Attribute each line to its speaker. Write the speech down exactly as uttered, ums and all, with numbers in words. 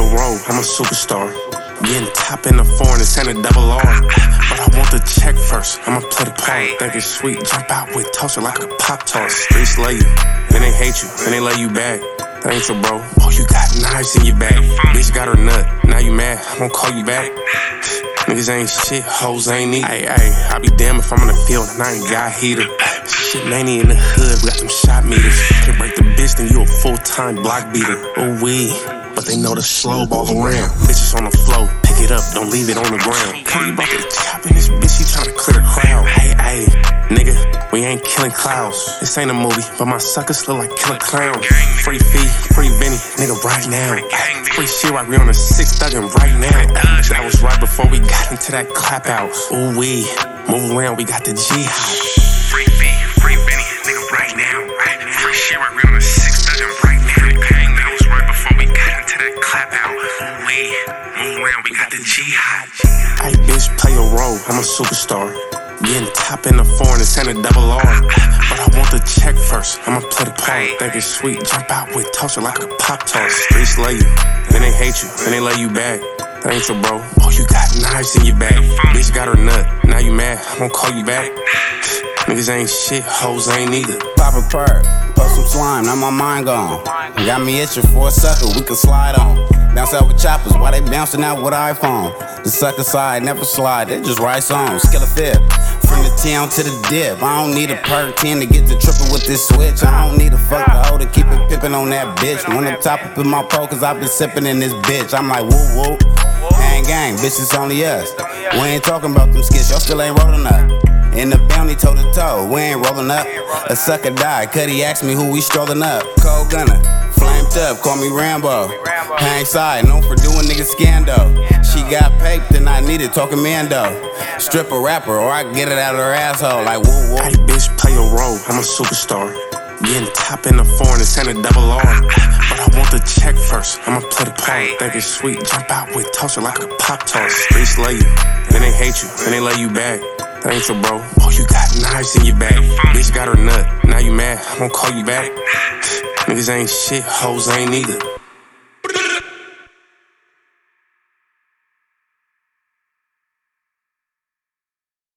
Speaker 1: roll, I'm a superstar. Getting top in the foreign and send a double R. But I want the check first, I'ma play the part. Think it's sweet, jump out with toaster like a Pop-Tart. Streets lay you, then they hate you, then they lay you back. That ain't your bro, oh you got knives in your back. Bitch got her nut, now you mad, I won't call you back. Niggas ain't shit, hoes ain't need. Ay, ay, I be damn if I'm in the field and I ain't got heater. Shit, manny in the hood, we got them shot meters. Can't break the bitch, then you a full-time block beater. Oh we, but they know the slow ball around. Bitches on the floor, pick it up, don't leave it on the ground. Cody about to chop in this bitch, he tryna clear the crowd. Hey, hey, nigga, we ain't killing clouds. This ain't a movie, but my suckers look like killer clowns. Free fee, free Benny, nigga, right now. Free shit right, we on the six thuggin' right now. That was right before we got into that clap out. Ooh wee, move around, we got the G-Hop.
Speaker 2: Free fee, free Benny, nigga, right now. Free shit right, we on the six thuggin' right now. That was right before we got into that clap out. Ooh wee, move around, we got the G-Hop.
Speaker 1: Hey bitch, play a role, I'm a superstar. Getting top in the foreign and send a double R. But I want the check first, I'ma play the part. Think it's sweet, jump out with toaster like a Pop-Tart. Streets lay you, then they hate you, then they lay you back. That ain't your bro, oh you got knives in your back. Bitch got her nut, now you mad, I won't call you back. Niggas ain't shit, hoes ain't either.
Speaker 3: Pop a perk, put some slime, now my mind gone. Got me itching for a sucker we can slide on. Bounce out with choppers, why they bouncing out with iPhone? The sucker side never slide, they just write songs. Skill a fib, from the town to the dip. I don't need a perk ten to get the triple with this switch. I don't need a fuck the hoe to keep it pippin' on that bitch. When up top up in my pro, cause I've been sippin' in this bitch. I'm like woo woo, gang gang, bitch it's only us. We ain't talking about them skits, y'all still ain't rollin' up. In the bounty toe to toe, we ain't rollin' up. A sucker died, Cuddy asked me who we strollin' up. Cold gunner, flamed up, call me Rambo. Hang side, known for doing niggas scando. She got paped and I need it, talking Mando. Strip a rapper or I get it out of her asshole like woo woo.
Speaker 1: Hey bitch, play a role, I'm a superstar. Getting top in the foreign and send a double R. But I want the check first, I'ma play the part. Think it's sweet, jump out with toaster like a Pop-Tart. Streets lay you, then they hate you, then they lay you back. That ain't your bro, oh you got knives in your back. Bitch got her nut, now you mad, I won't call you back. Niggas ain't shit, hoes ain't either.